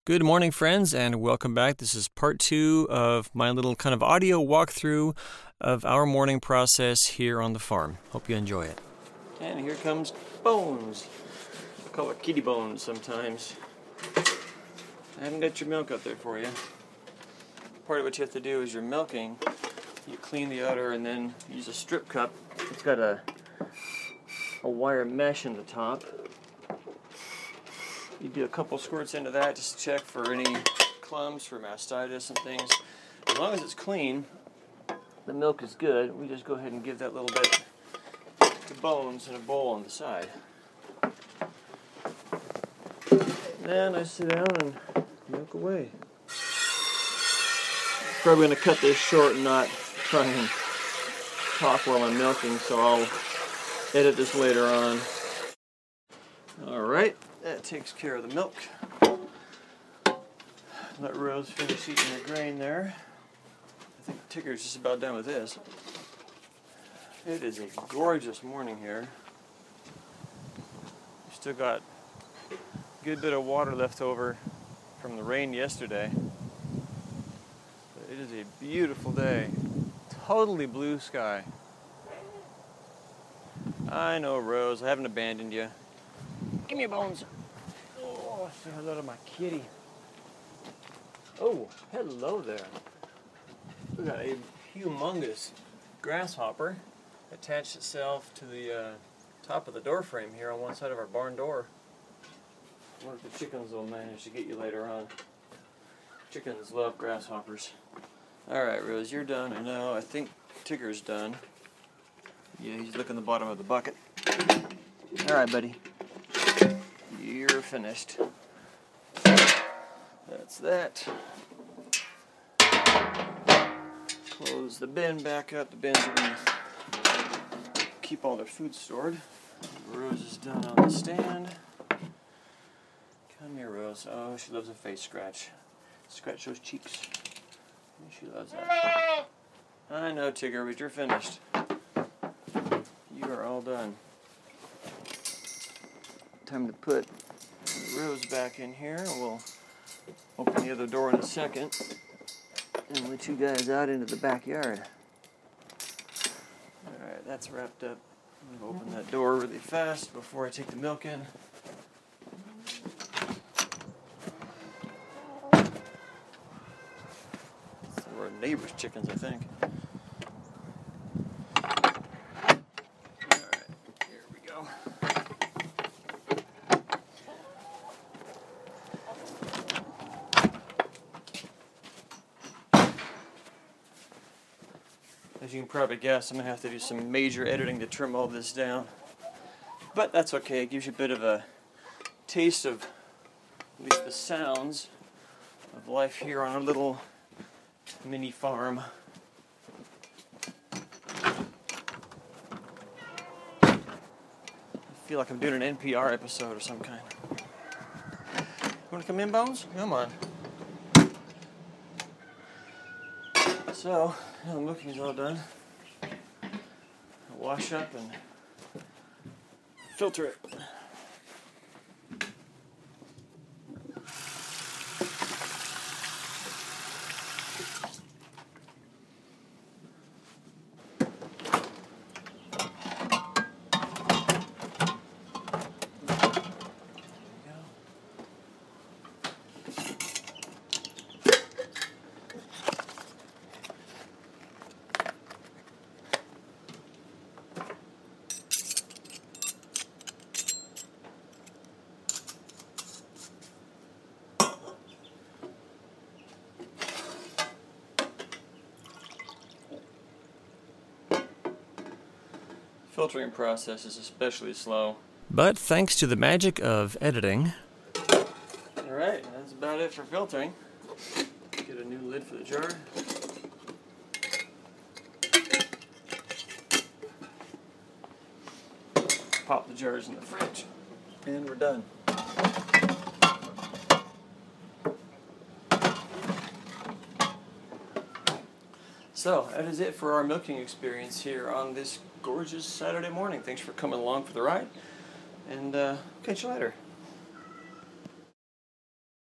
Good morning, friends, and welcome back. This is part 2 of my little kind of audio walkthrough of our morning process here on the farm. Hope you enjoy it. And here comes Bones. I call it Kitty Bones sometimes. I haven't got your milk out there for you. Part of what you have to do is you're milking. You clean the udder and then use a strip cup. It's got a wire mesh in the top. You do a couple squirts into that just to check for any clumps, for mastitis and things. As long as it's clean, the milk is good. We just go ahead and give that little bit to Bones in a bowl on the side. Then I sit down and milk away. Probably going to cut this short and not try and talk while I'm milking, so I'll edit this later on. Alright. That takes care of the milk. Let Rose finish eating her grain there. I think Tigger's just about done with this. It is a gorgeous morning here. We still got a good bit of water left over from the rain yesterday. But it is a beautiful day. Totally blue sky. I know, Rose, I haven't abandoned you. Give me your Bones. Oh, say hello to my kitty. Oh, hello there. We got a humongous grasshopper attached itself to the top of the door frame here on one side of our barn door. I wonder if the chickens will manage to get you later on. Chickens love grasshoppers. Alright, Rose, you're done. I know. I think Tigger's done. Yeah, he's licking the bottom of the bucket. Alright, buddy. You're finished. That's that. Close the bin back up. The bins are going to keep all their food stored. Rose is done on the stand. Come here, Rose. Oh, she loves a face scratch. Scratch those cheeks. She loves that. I know, Tigger, but you're finished. You are all done. Time to put Rose back in here. We'll open the other door in a second and let you guys out into the backyard. Alright, that's wrapped up. I'm going to open that door really fast before I take the milk in. These are our neighbor's chickens, I think. As you can probably guess, I'm going to have to do some major editing to trim all this down. But that's okay. It gives you a bit of a taste of at least the sounds of life here on our little mini farm. I feel like I'm doing an NPR episode of some kind. You want to come in, Bones? Come on. So, now the milking is all done. I'll wash up and filter it. Filtering process is especially slow. But thanks to the magic of editing. Alright, that's about it for filtering. Get a new lid for the jar. Pop the jars in the fridge. And we're done. So, that is it for our milking experience here on this gorgeous Saturday morning. Thanks for coming along for the ride, and catch you later.